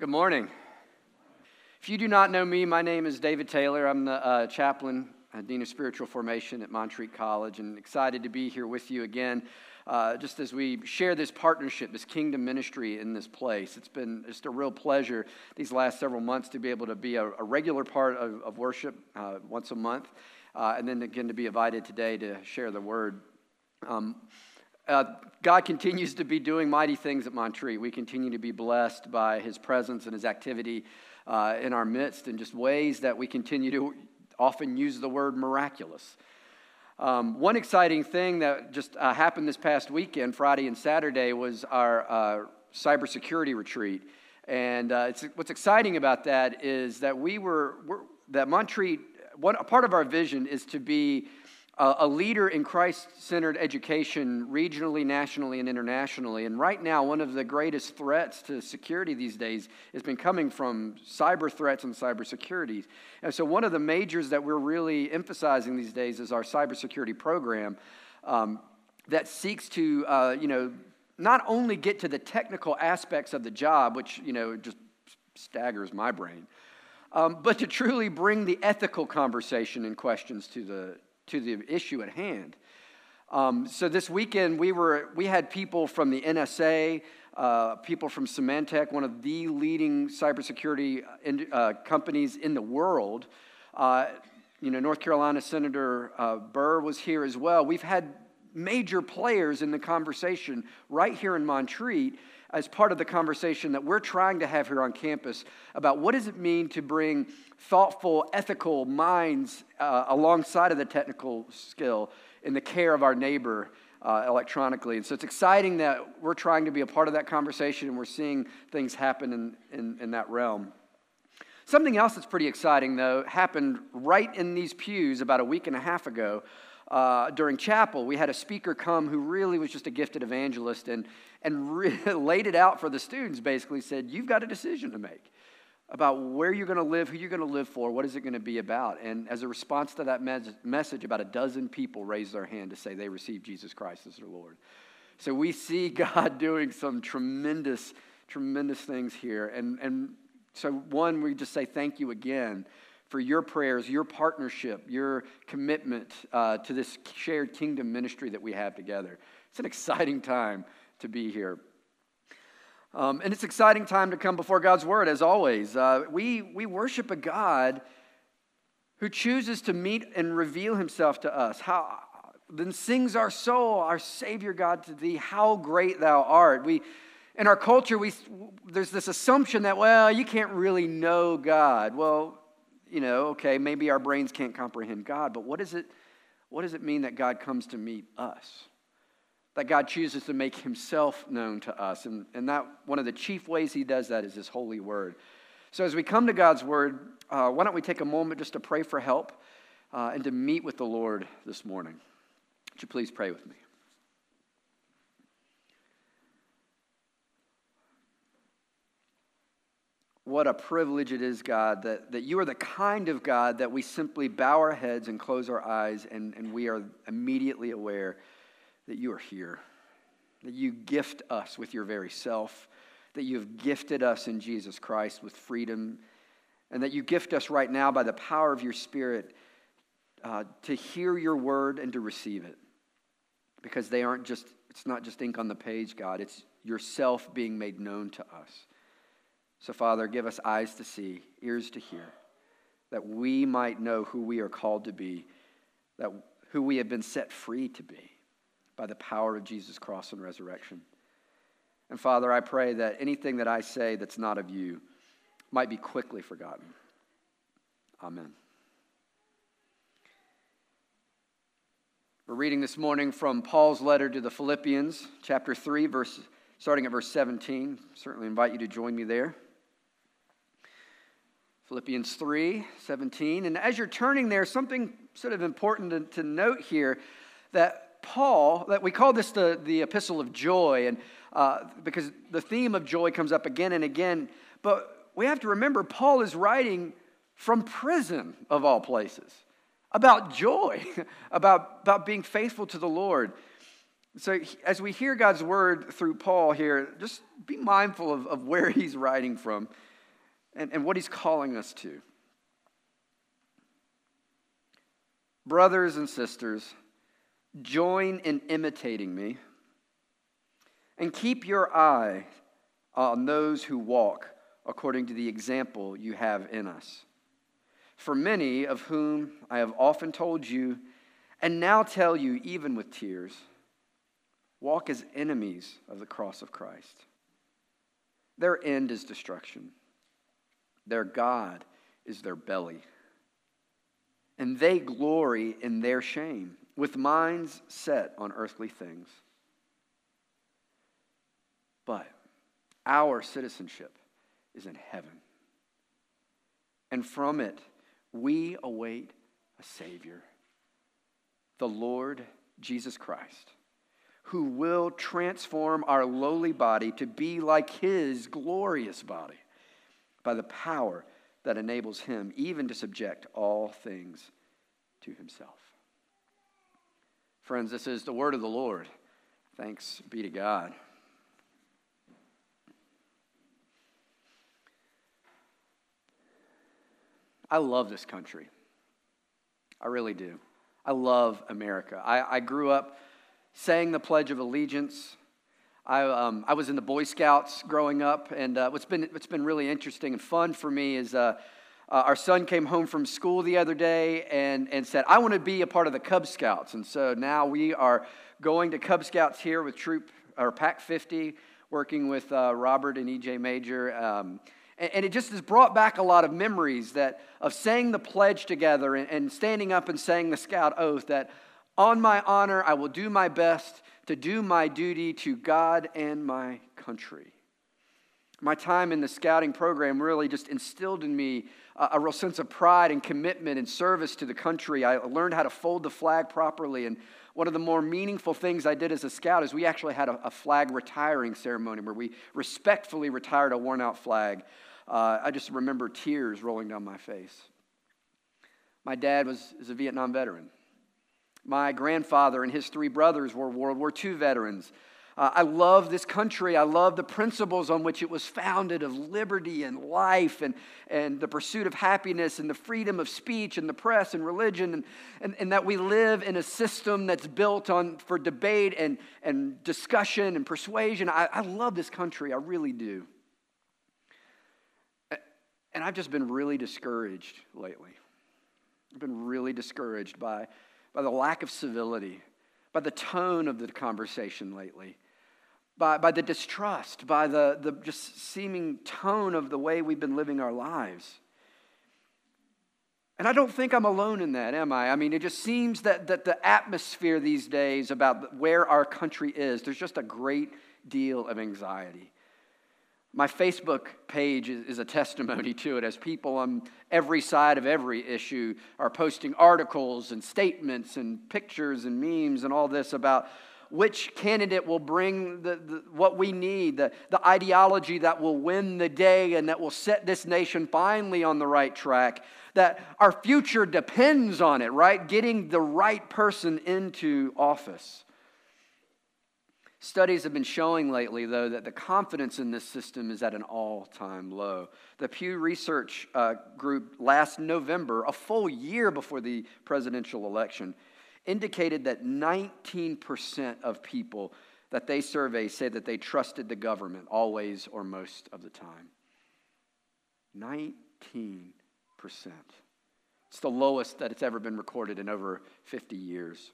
Good morning. If you do not know me, my name is David Taylor. I'm the chaplain, Dean of Spiritual Formation at Montreat College, and excited to be here with you again, just as we share this partnership, this kingdom ministry in this place. It's been just a real pleasure these last several months to be able to be a regular part of worship once a month, and then again to be invited today to share the word. God continues to be doing mighty things at Montreat. We continue to be blessed by His presence and His activity in our midst in just ways that we continue to often use the word miraculous. One exciting thing that just happened this past weekend, Friday and Saturday, was our cybersecurity retreat. And what's exciting about that is that that Montreat, a part of our vision is to be a leader in Christ-centered education regionally, nationally, and internationally. And right now, one of the greatest threats to security these days has been coming from cyber threats and cybersecurity. And so one of the majors that we're really emphasizing these days is our cybersecurity program that seeks to, not only get to the technical aspects of the job, which, just staggers my brain, but to truly bring the ethical conversation and questions to the issue at hand. So this weekend we had people from the NSA, people from Symantec, one of the leading cybersecurity companies in the world. North Carolina Senator Burr was here as well. We've had major players in the conversation right here in Montreat as part of the conversation that we're trying to have here on campus about what does it mean to bring thoughtful, ethical minds alongside of the technical skill in the care of our neighbor electronically. And so it's exciting that we're trying to be a part of that conversation and we're seeing things happen in that realm. Something else that's pretty exciting, though, happened right in these pews about a week and a half ago. During chapel, we had a speaker come who really was just a gifted evangelist and laid it out for the students, basically said, you've got a decision to make about where you're going to live, who you're going to live for, what is it going to be about. And as a response to that message, about a dozen people raised their hand to say they received Jesus Christ as their Lord. So we see God doing some tremendous, tremendous things here. And so one, we just say thank you again for your prayers, your partnership, your commitment to this shared kingdom ministry that we have together. It's an exciting time to be here. And it's an exciting time to come before God's Word, as always. We worship a God who chooses to meet and reveal Himself to us. Then sings our soul, our Savior God, to Thee, how great Thou art. In our culture, there's this assumption that, you can't really know God. Well, okay, maybe our brains can't comprehend God, but what does it mean that God comes to meet us? That God chooses to make Himself known to us. And that one of the chief ways He does that is His holy word. So as we come to God's word, why don't we take a moment just to pray for help and to meet with the Lord this morning? Would you please pray with me? What a privilege it is, God, that you are the kind of God that we simply bow our heads and close our eyes and we are immediately aware that you are here, that you gift us with your very self, that you have gifted us in Jesus Christ with freedom, and that you gift us right now by the power of your Spirit to hear your word and to receive it. Because it's not just ink on the page, God, it's yourself being made known to us. So, Father, give us eyes to see, ears to hear, that we might know who we are called to be, who we have been set free to be by the power of Jesus' cross and resurrection. And, Father, I pray that anything that I say that's not of you might be quickly forgotten. Amen. We're reading this morning from Paul's letter to the Philippians, chapter 3, starting at verse 17. Certainly invite you to join me there. Philippians 3:17. And as you're turning there, something sort of important to note here, that Paul, that we call this the epistle of joy, and because the theme of joy comes up again and again, but we have to remember Paul is writing from prison, of all places, about joy, about being faithful to the Lord. So as we hear God's word through Paul here, just be mindful of where he's writing from. and what he's calling us to. Brothers and sisters, join in imitating me and keep your eye on those who walk according to the example you have in us. For many of whom I have often told you, and now tell you even with tears, walk as enemies of the cross of Christ. Their end is destruction. Their God is their belly. And they glory in their shame, with minds set on earthly things. But our citizenship is in heaven. And from it, we await a Savior, the Lord Jesus Christ, who will transform our lowly body to be like his glorious body by the power that enables him even to subject all things to himself. Friends, this is the word of the Lord. Thanks be to God. I love this country. I really do. I love America. I grew up saying the Pledge of Allegiance. I was in the Boy Scouts growing up, and what's been really interesting and fun for me is our son came home from school the other day and said, I want to be a part of the Cub Scouts. And so now we are going to Cub Scouts here with Pac 50, working with Robert and E.J. Major. And it just has brought back a lot of memories of saying the pledge together and standing up and saying the Scout oath that on my honor, I will do my best to do my duty to God and my country. My time in the scouting program really just instilled in me a real sense of pride and commitment and service to the country. I learned how to fold the flag properly, and one of the more meaningful things I did as a scout is we actually had a flag retiring ceremony where we respectfully retired a worn-out flag. I just remember tears rolling down my face. My dad is a Vietnam veteran. My grandfather and his 3 brothers were World War II veterans. I love this country. I love the principles on which it was founded of liberty and life and the pursuit of happiness and the freedom of speech and the press and religion and that we live in a system that's built for debate and discussion and persuasion. I love this country. I really do. And I've just been really discouraged lately. I've been really discouraged by the lack of civility, by the tone of the conversation lately, by the distrust, by the just seeming tone of the way we've been living our lives. And I don't think I'm alone in that, am I? I mean, it just seems that the atmosphere these days about where our country is, there's just a great deal of anxiety. My Facebook page is a testimony to it, as people on every side of every issue are posting articles and statements and pictures and memes and all this about which candidate will bring what we need, the ideology that will win the day and that will set this nation finally on the right track, that our future depends on it, right? Getting the right person into office. Studies have been showing lately, though, that the confidence in this system is at an all-time low. The Pew Research Group last November, a full year before the presidential election, indicated that 19% of people that they surveyed said that they trusted the government always or most of the time. 19%. It's the lowest that it's ever been recorded in over 50 years.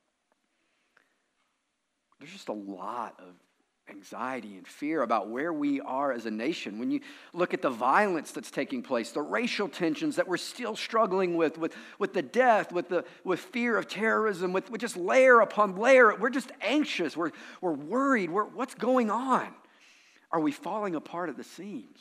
There's just a lot of anxiety and fear about where we are as a nation. When you look at the violence that's taking place, the racial tensions that we're still struggling with the death, with fear of terrorism, with just layer upon layer, we're just anxious. We're worried. What's going on? Are we falling apart at the seams?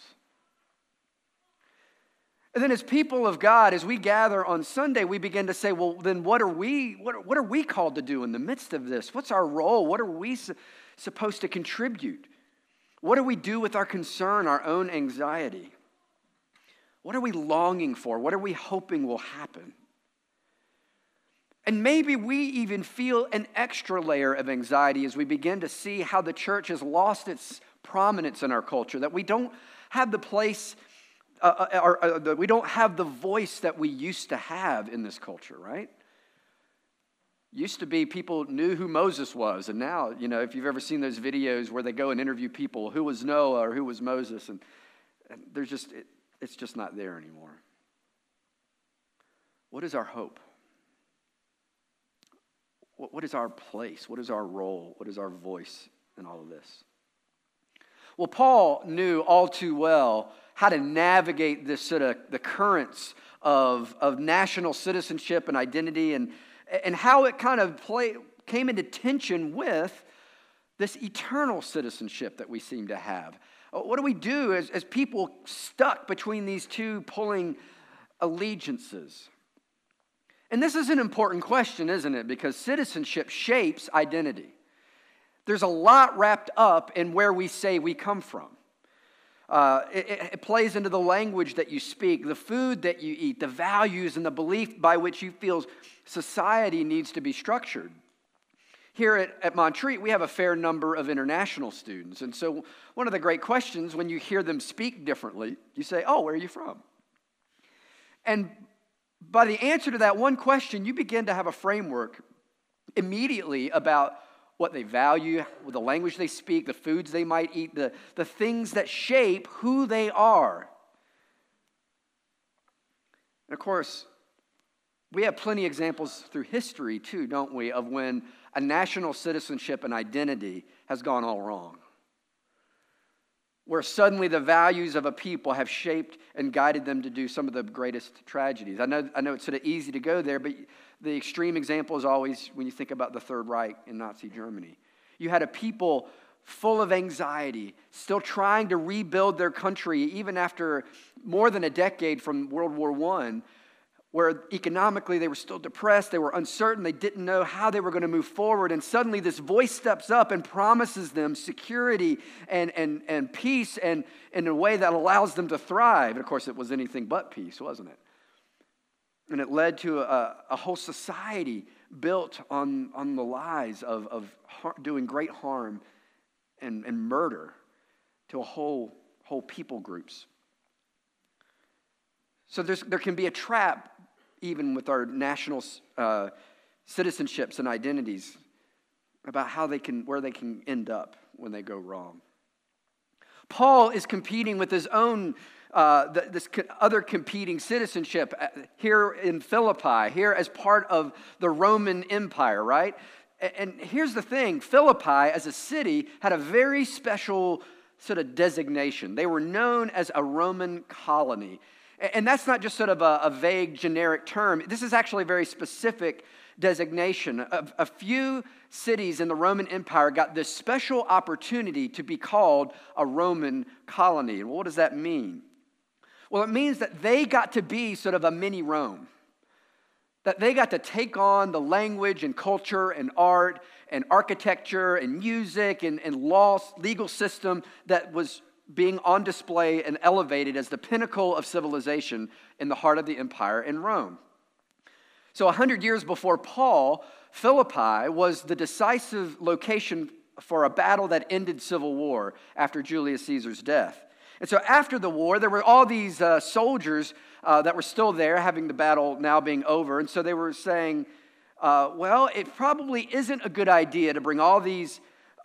And then as people of God, as we gather on Sunday, we begin to say, well, then what are we called to do in the midst of this? What's our role? What are we supposed to contribute? What do we do with our concern, our own anxiety? What are we longing for? What are we hoping will happen? And maybe we even feel an extra layer of anxiety as we begin to see how the church has lost its prominence in our culture, that we don't have the place we don't have the voice that we used to have in this culture, right? Used to be people knew who Moses was, and now, if you've ever seen those videos where they go and interview people, who was Noah or who was Moses, and it's just not there anymore. What is our hope? What is our place? What is our role? What is our voice in all of this? Well, Paul knew all too well how to navigate this sort of the currents of national citizenship and identity, and how it kind of came into tension with this eternal citizenship that we seem to have. What do we do as people stuck between these two pulling allegiances? And this is an important question, isn't it? Because citizenship shapes identity. There's a lot wrapped up in where we say we come from. It plays into the language that you speak, the food that you eat, the values and the belief by which you feel society needs to be structured. Here at Montreat, we have a fair number of international students. And so one of the great questions when you hear them speak differently, you say, oh, where are you from? And by the answer to that one question, you begin to have a framework immediately about what they value, the language they speak, the foods they might eat, the things that shape who they are. And of course, we have plenty of examples through history too, don't we, of when a national citizenship and identity has gone all wrong. Where suddenly the values of a people have shaped and guided them to do some of the greatest tragedies. I know it's sort of easy to go there, but the extreme example is always when you think about the Third Reich in Nazi Germany. You had a people full of anxiety, still trying to rebuild their country even after more than a decade from World War I, where economically they were still depressed, they were uncertain, they didn't know how they were going to move forward, and suddenly this voice steps up and promises them security and peace, and in a way that allows them to thrive. And of course, it was anything but peace, wasn't it? And it led to a whole society built on the lies of doing great harm and murder to a whole people groups. So there can be a trap even with our national citizenships and identities about where they can end up when they go wrong. Paul is competing with his own this other competing citizenship here in Philippi, here as part of the Roman Empire, right? And here's the thing, Philippi as a city had a very special sort of designation. They were known as a Roman colony. And that's not just sort of a vague generic term. This is actually a very specific designation. A few cities in the Roman Empire got this special opportunity to be called a Roman colony. And what does that mean? Well, it means that they got to be sort of a mini Rome. That they got to take on the language and culture and art and architecture and music and law, legal system that was being on display and elevated as the pinnacle of civilization in the heart of the empire in Rome. So 100 years before Paul, Philippi was the decisive location for a battle that ended civil war after Julius Caesar's death. And so after the war, there were all these soldiers that were still there, having the battle now being over. And so they were saying, well, it probably isn't a good idea to bring all these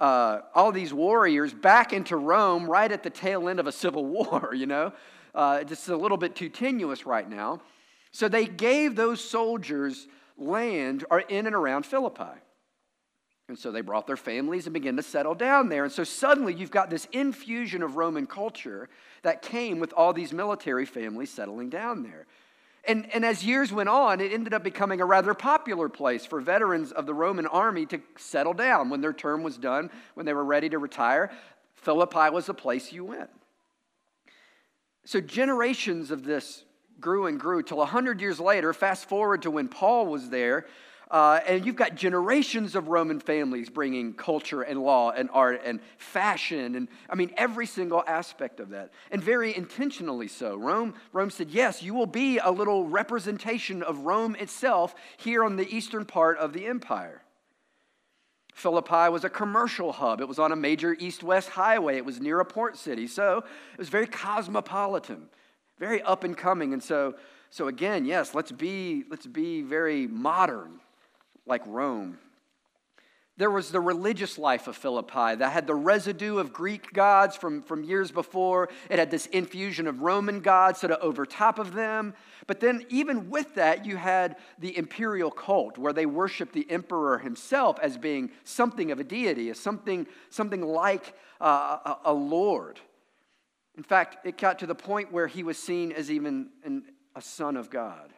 warriors back into Rome right at the tail end of a civil war, Just a little bit too tenuous right now. So they gave those soldiers land in and around Philippi. And so they brought their families and began to settle down there. And so suddenly you've got this infusion of Roman culture that came with all these military families settling down there. And as years went on, it ended up becoming a rather popular place for veterans of the Roman army to settle down. When their term was done, when they were ready to retire, Philippi was the place you went. So generations of this grew and grew till 100 years later, fast forward to when Paul was there, and you've got generations of Roman families bringing culture and law and art and fashion and, every single aspect of that. And very intentionally so. Rome said, yes, you will be a little representation of Rome itself here on the eastern part of the empire. Philippi was a commercial hub. It was on a major east-west highway. It was near a port city. So it was very cosmopolitan. very up and coming. And so again, yes, let's be very modern, like Rome. There was the religious life of Philippi that had the residue of Greek gods from years before. It had this infusion of Roman gods sort of over top of them. But then even with that, you had the imperial cult where they worshiped the emperor himself as being something of a deity, as something like a lord. In fact, it got to the point where he was seen as even a son of God.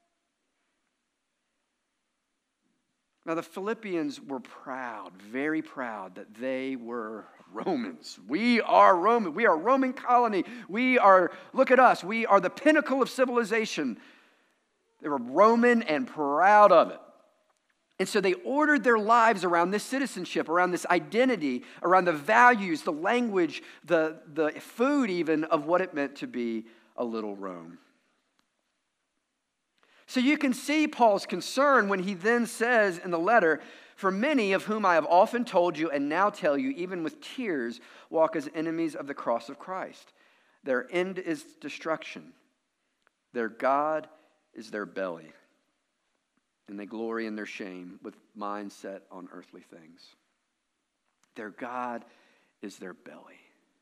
Now, the Philippians were proud, very proud, that they were Romans. We are Roman. We are a Roman colony. Look at us. We are the pinnacle of civilization. They were Roman and proud of it. And so they ordered their lives around this citizenship, around this identity, around the values, the language, the food even of what it meant to be a little Rome. So you can see Paul's concern when he then says in the letter, "For many of whom I have often told you and now tell you, even with tears, walk as enemies of the cross of Christ. Their end is destruction. Their God is their belly, and they glory in their shame with minds set on earthly things." Their God is their belly.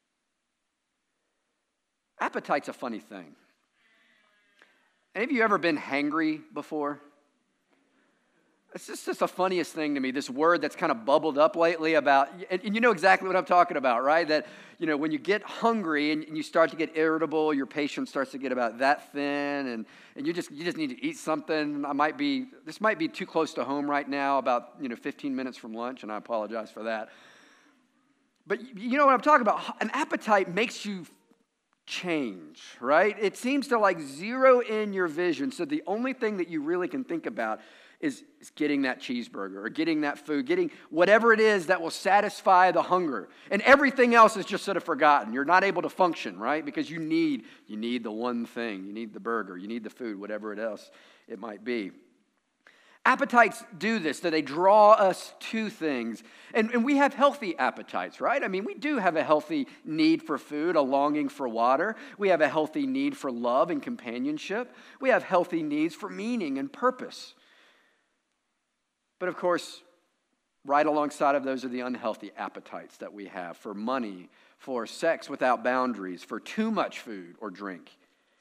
Appetite's a funny thing. Any of you ever been hangry before? It's just the funniest thing to me, this word that's kind of bubbled up lately about, and you know exactly what I'm talking about, right? That, when you get hungry and you start to get irritable, your patience starts to get about that thin, and you just need to eat something. This might be too close to home right now, about 15 minutes from lunch, and I apologize for that. But you know what I'm talking about? An appetite makes you change, right? It seems to zero in your vision. So the only thing that you really can think about is getting that cheeseburger or getting that food, getting whatever it is that will satisfy the hunger. And everything else is just sort of forgotten. You're not able to function, right? Because you need the one thing. You need the burger. You need the food, whatever else it might be. Appetites do this, that they draw us to things. And we have healthy appetites, right? I mean, we do have a healthy need for food, a longing for water. We have a healthy need for love and companionship. We have healthy needs for meaning and purpose. But of course, right alongside of those are the unhealthy appetites that we have for money, for sex without boundaries, for too much food or drink.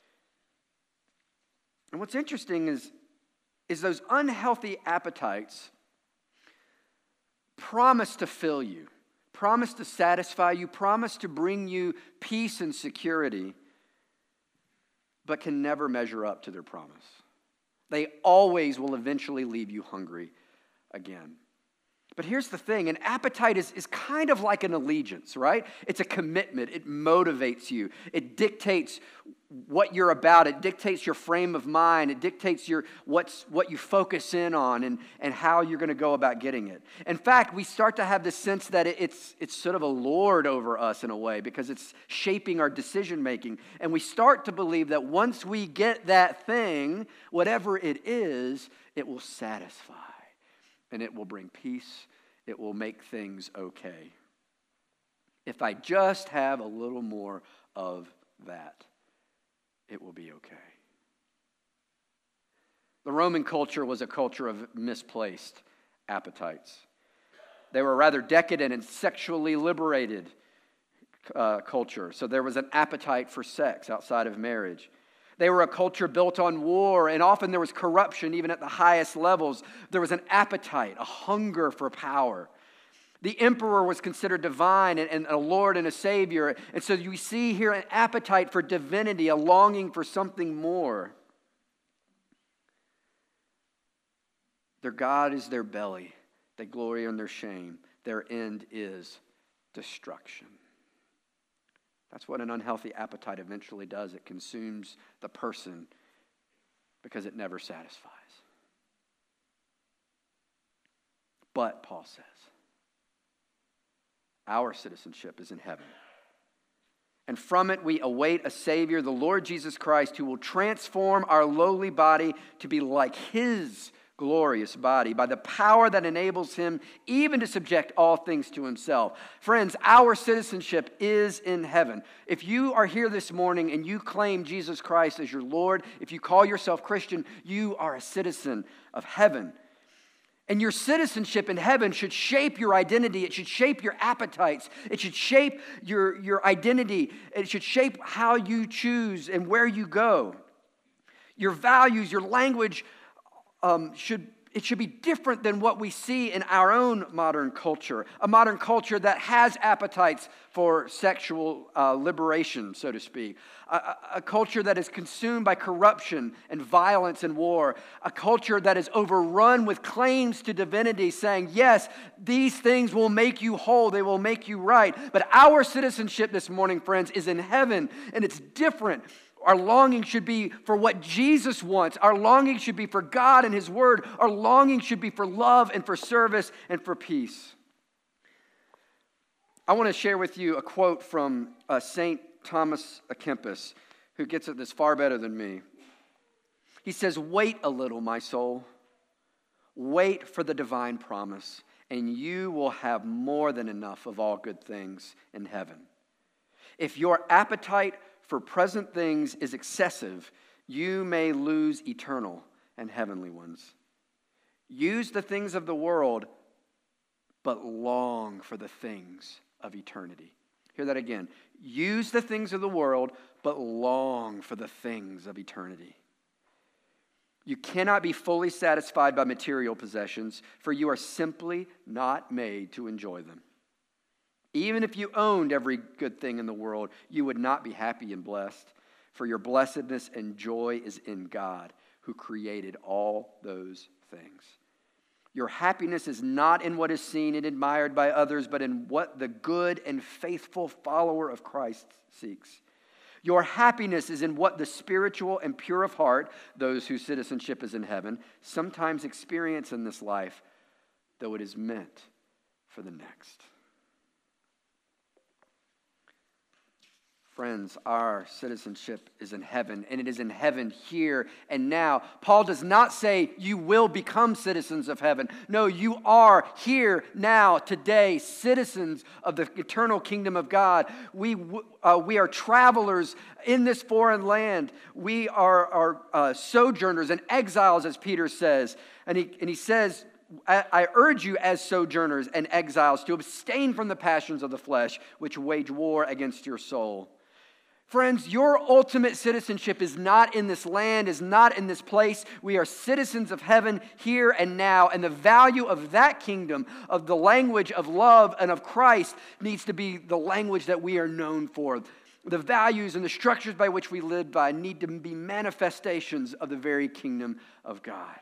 And what's interesting is those unhealthy appetites promise to fill you, promise to satisfy you, promise to bring you peace and security, but can never measure up to their promise. They always will eventually leave you hungry again. But here's the thing, an appetite is kind of like an allegiance, right? It's a commitment. It motivates you. It dictates what you're about. It dictates your frame of mind. It dictates what you focus in on and how you're going to go about getting it. In fact, we start to have this sense that it's sort of a lord over us in a way because it's shaping our decision making. And we start to believe that once we get that thing, whatever it is, it will satisfy. And it will bring peace. It will make things okay. If I just have a little more of that, it will be okay. The Roman culture was a culture of misplaced appetites. They were rather decadent and sexually liberated culture. So there was an appetite for sex outside of marriage. They were a culture built on war, and often there was corruption even at the highest levels. There was an appetite, a hunger for power. The emperor was considered divine and a lord and a savior. And so you see here an appetite for divinity, a longing for something more. Their God is their belly. They glory in their shame. Their end is destruction. That's what an unhealthy appetite eventually does. It consumes the person because it never satisfies. But, Paul says, our citizenship is in heaven. And from it we await a Savior, the Lord Jesus Christ, who will transform our lowly body to be like His glorious body, by the power that enables him even to subject all things to himself. Friends, our citizenship is in heaven. If you are here this morning and you claim Jesus Christ as your Lord, if you call yourself Christian, you are a citizen of heaven. And your citizenship in heaven should shape your identity. It should shape your appetites. It should shape your identity. It should shape how you choose and where you go. Your values, your language, should be different than what we see in our own modern culture, a modern culture that has appetites for sexual liberation, so to speak, a culture that is consumed by corruption and violence and war, a culture that is overrun with claims to divinity saying, yes, these things will make you whole, they will make you right. But our citizenship this morning, friends, is in heaven, and it's different. Our longing should be for what Jesus wants. Our longing should be for God and His Word. Our longing should be for love and for service and for peace. I want to share with you a quote from St. Thomas à Kempis, who gets at this far better than me. He says, "Wait a little, my soul. Wait for the divine promise, and you will have more than enough of all good things in heaven. If your appetite for present things is excessive, you may lose eternal and heavenly ones. Use the things of the world, but long for the things of eternity." Hear that again. Use the things of the world, but long for the things of eternity. You cannot be fully satisfied by material possessions, for you are simply not made to enjoy them. Even if you owned every good thing in the world, you would not be happy and blessed, for your blessedness and joy is in God, who created all those things. Your happiness is not in what is seen and admired by others, but in what the good and faithful follower of Christ seeks. Your happiness is in what the spiritual and pure of heart, those whose citizenship is in heaven, sometimes experience in this life, though it is meant for the next. Friends, our citizenship is in heaven, and it is in heaven here and now. Paul does not say you will become citizens of heaven. No, you are here now, today, citizens of the eternal kingdom of God. We are travelers in this foreign land. We are sojourners and exiles, as Peter says. And he says, I urge you as sojourners and exiles to abstain from the passions of the flesh, which wage war against your soul. Friends, your ultimate citizenship is not in this land, is not in this place. We are citizens of heaven here and now, and the value of that kingdom, of the language of love and of Christ, needs to be the language that we are known for. The values and the structures by which we live by need to be manifestations of the very kingdom of God.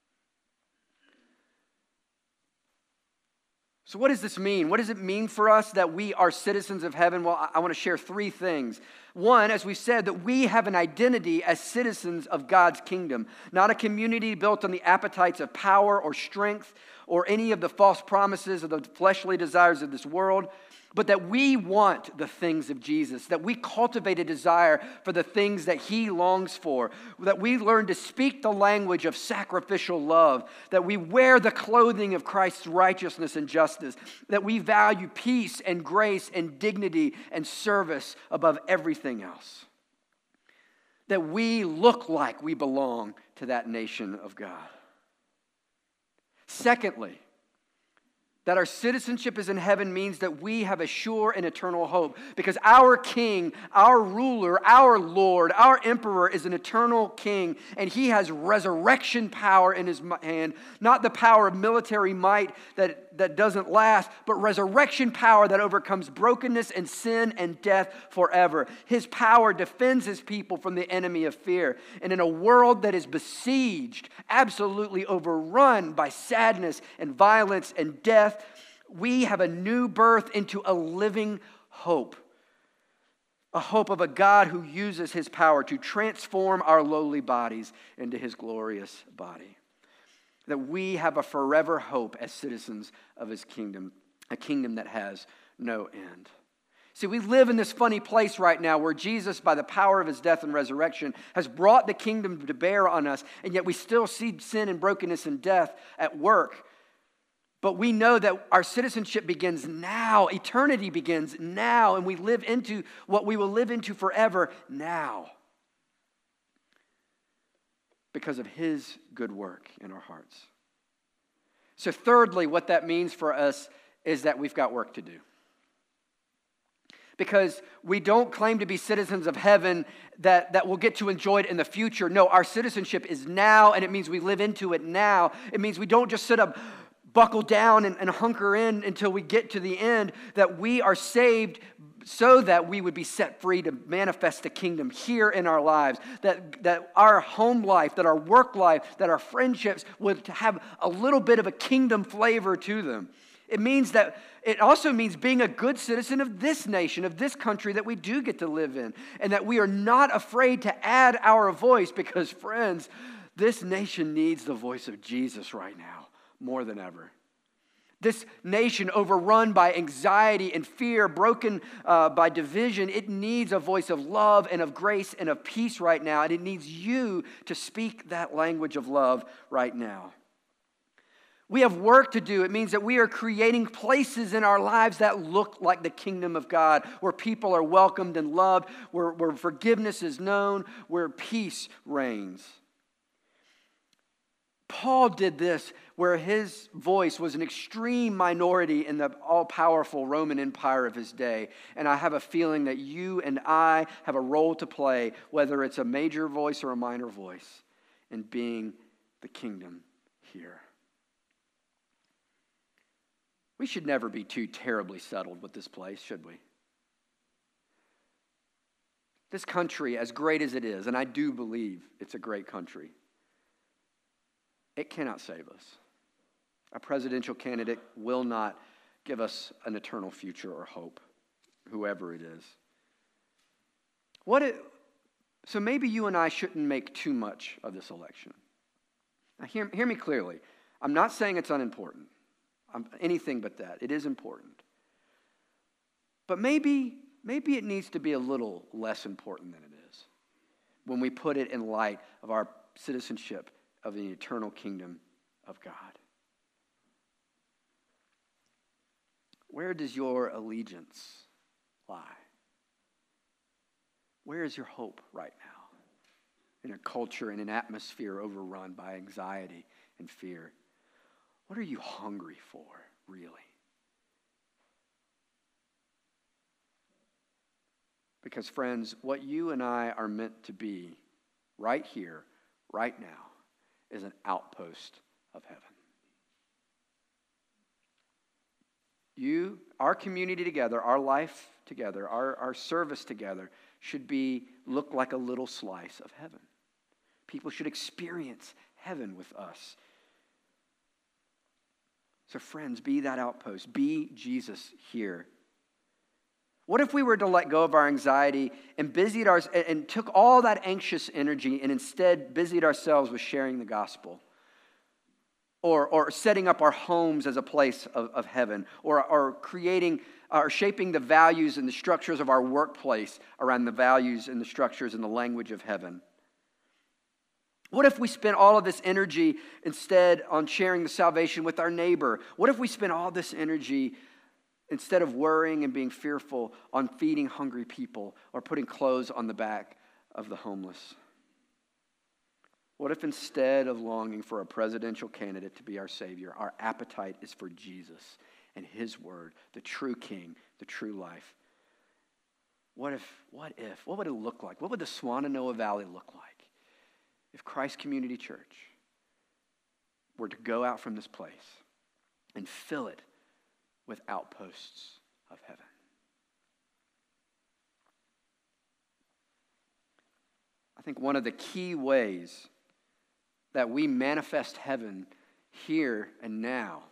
So what does this mean? What does it mean for us that we are citizens of heaven? Well, I want to share three things. One, as we said, that we have an identity as citizens of God's kingdom, not a community built on the appetites of power or strength or any of the false promises of the fleshly desires of this world, but that we want the things of Jesus, that we cultivate a desire for the things that He longs for, that we learn to speak the language of sacrificial love, that we wear the clothing of Christ's righteousness and justice, that we value peace and grace and dignity and service above everything else, that we look like we belong to that nation of God. Secondly, that our citizenship is in heaven means that we have a sure and eternal hope, because our King, our ruler, our Lord, our Emperor is an eternal King, and He has resurrection power in His hand, not the power of military might that doesn't last, but resurrection power that overcomes brokenness and sin and death forever. His power defends His people from the enemy of fear. And in a world that is besieged, absolutely overrun by sadness and violence and death, we have a new birth into a living hope. A hope of a God who uses His power to transform our lowly bodies into His glorious body. That we have a forever hope as citizens of His kingdom, a kingdom that has no end. See, we live in this funny place right now where Jesus, by the power of his death and resurrection, has brought the kingdom to bear on us, and yet we still see sin and brokenness and death at work. But we know that our citizenship begins now. Eternity begins now, and we live into what we will live into forever now because of his good work in our hearts. So thirdly, what that means for us is that we've got work to do. Because we don't claim to be citizens of heaven that we'll get to enjoy it in the future. No, our citizenship is now, and it means we live into it now. It means we don't just sit up, buckle down, and hunker in until we get to the end, that we are saved so that we would be set free to manifest the kingdom here in our lives, that our home life, that our work life, that our friendships would have a little bit of a kingdom flavor to them. It also means being a good citizen of this nation, of this country that we do get to live in, and that we are not afraid to add our voice because, friends, this nation needs the voice of Jesus right now more than ever. This nation overrun by anxiety and fear, broken by division, it needs a voice of love and of grace and of peace right now, and it needs you to speak that language of love right now. We have work to do. It means that we are creating places in our lives that look like the kingdom of God, where people are welcomed and loved, where forgiveness is known, where peace reigns. Paul did this where his voice was an extreme minority in the all-powerful Roman Empire of his day. And I have a feeling that you and I have a role to play, whether it's a major voice or a minor voice, in being the kingdom here. We should never be too terribly settled with this place, should we? This country, as great as it is, and I do believe it's a great country, it cannot save us. A presidential candidate will not give us an eternal future or hope, whoever it is. So maybe you and I shouldn't make too much of this election. Now hear me clearly. I'm not saying it's unimportant. Anything but that. It is important. But maybe it needs to be a little less important than it is when we put it in light of our citizenship of the eternal kingdom of God. Where does your allegiance lie? Where is your hope right now in a culture and an atmosphere overrun by anxiety and fear? What are you hungry for, really? Because, friends, what you and I are meant to be right here, right now, is an outpost of heaven. Our community together, our life together, our service together should look like a little slice of heaven. People should experience heaven with us. So friends, be that outpost. Be Jesus here. What if we were to let go of our anxiety and and took all that anxious energy and instead busied ourselves with sharing the gospel? Or setting up our homes as a place of heaven, or creating or shaping the values and the structures of our workplace around the values and the structures and the language of heaven. What if we spent all of this energy instead on sharing the salvation with our neighbor? What if we spent all this energy instead of worrying and being fearful on feeding hungry people or putting clothes on the back of the homeless? What if instead of longing for a presidential candidate to be our Savior, our appetite is for Jesus and His Word, the true King, the true life? What would it look like? What would the Swannanoa Valley look like if Christ Community Church were to go out from this place and fill it with outposts of heaven? I think one of the key ways that we manifest heaven here and now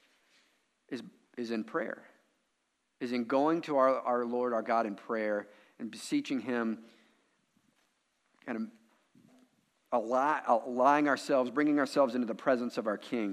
is in prayer, is in going to our Lord, our God in prayer and beseeching Him, kind of allowing ourselves, bringing ourselves into the presence of our King.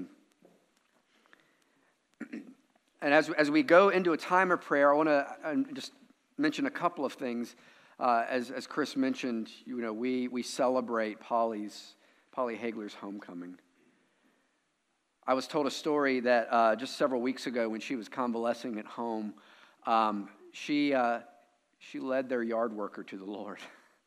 And as we go into a time of prayer, I want to just mention a couple of things. As Chris mentioned, we celebrate Polly Hagler's homecoming. I was told a story that just several weeks ago when she was convalescing at home, she led their yard worker to the Lord.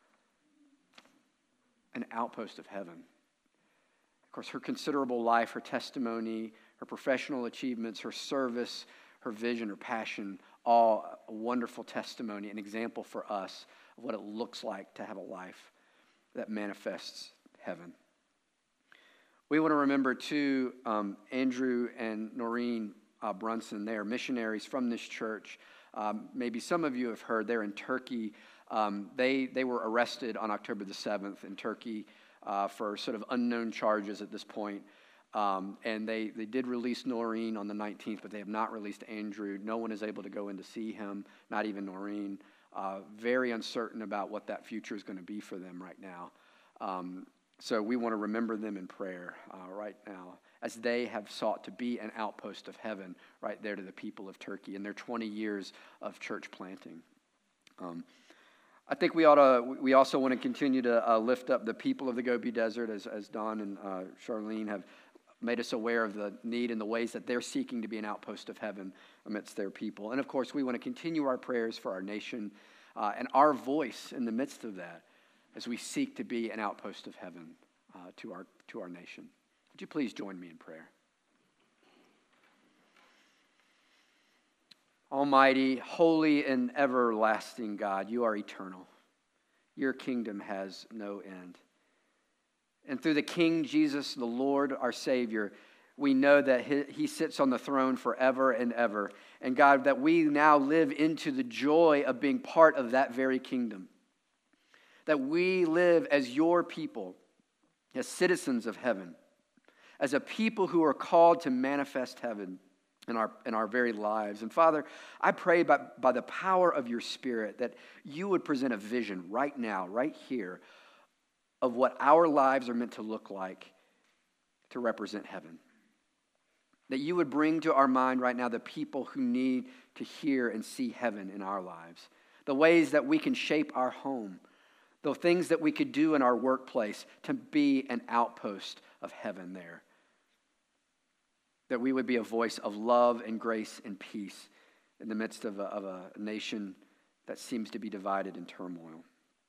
An outpost of heaven. Of course, her considerable life, her testimony, her professional achievements, her service, her vision, her passion, all a wonderful testimony, an example for us of what it looks like to have a life that manifests heaven. We want to remember, too, Andrew and Noreen Brunson. They are missionaries from this church. Maybe some of you have heard they're in Turkey. They were arrested on October the 7th in Turkey for sort of unknown charges at this point. And they did release Noreen on the 19th, but they have not released Andrew. No one is able to go in to see him, not even Noreen. Very uncertain about what that future is going to be for them right now. So we want to remember them in prayer right now as they have sought to be an outpost of heaven right there to the people of Turkey in their 20 years of church planting. I think we also want to continue to lift up the people of the Gobi Desert as Don and Charlene have made us aware of the need and the ways that they're seeking to be an outpost of heaven amidst their people. And of course, we want to continue our prayers for our nation and our voice in the midst of that as we seek to be an outpost of heaven to our nation. Would you please join me in prayer? Almighty, holy, and everlasting God, you are eternal. Your kingdom has no end. And through the King Jesus, the Lord, our Savior, we know that he sits on the throne forever and ever. And God, that we now live into the joy of being part of that very kingdom. That we live as your people, as citizens of heaven, as a people who are called to manifest heaven in our very lives. And Father, I pray by the power of your Spirit that you would present a vision right now, right here, of what our lives are meant to look like to represent heaven. That you would bring to our mind right now the people who need to hear and see heaven in our lives. The ways that we can shape our home. The things that we could do in our workplace to be an outpost of heaven there. That we would be a voice of love and grace and peace in the midst of a nation that seems to be divided in turmoil.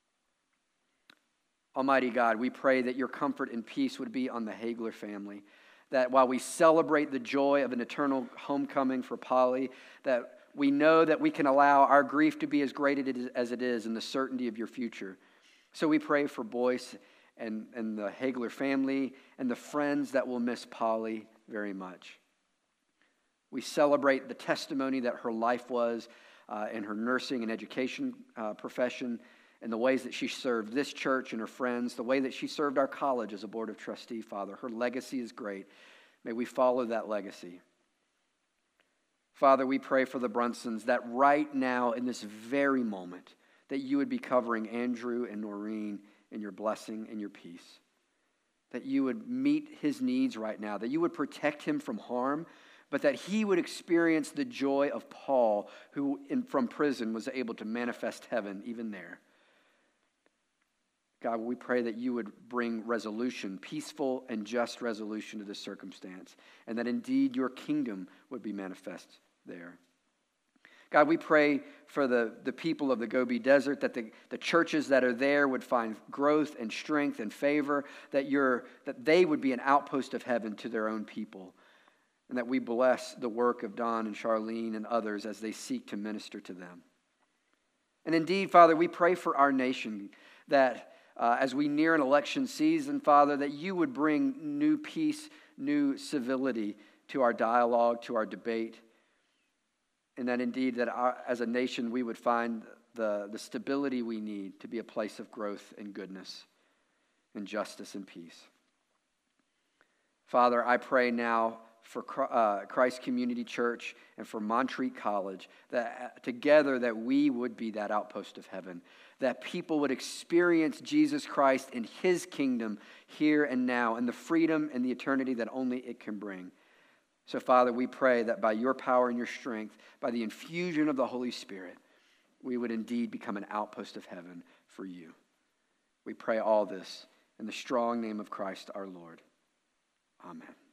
Almighty God, we pray that your comfort and peace would be on the Hagler family. That while we celebrate the joy of an eternal homecoming for Polly, that we know that we can allow our grief to be as great as it is in the certainty of your future. So we pray for Boyce and the Hagler family and the friends that will miss Polly very much. We celebrate the testimony that her life was in her nursing and education profession, and the ways that she served this church and her friends, the way that she served our college as a board of trustee, Father. Her legacy is great. May we follow that legacy. Father, we pray for the Brunsons that right now, in this very moment, that you would be covering Andrew and Noreen in your blessing and your peace. That you would meet his needs right now, that you would protect him from harm, but that he would experience the joy of Paul, who from prison was able to manifest heaven even there. God, we pray that you would bring resolution, peaceful and just resolution to this circumstance, and that indeed your kingdom would be manifest there. God, we pray for the people of the Gobi Desert, that the churches that are there would find growth and strength and favor, that they would be an outpost of heaven to their own people, and that we bless the work of Don and Charlene and others as they seek to minister to them. And indeed, Father, we pray for our nation that as we near an election season, Father, that you would bring new peace, new civility to our dialogue, to our debate, and that indeed that as a nation we would find the stability we need to be a place of growth and goodness and justice and peace. Father, I pray now for Christ Community Church and for Montreat College, that together that we would be that outpost of heaven, that people would experience Jesus Christ and his kingdom here and now, and the freedom and the eternity that only it can bring. So, Father, we pray that by your power and your strength, by the infusion of the Holy Spirit, we would indeed become an outpost of heaven for you. We pray all this in the strong name of Christ our Lord. Amen.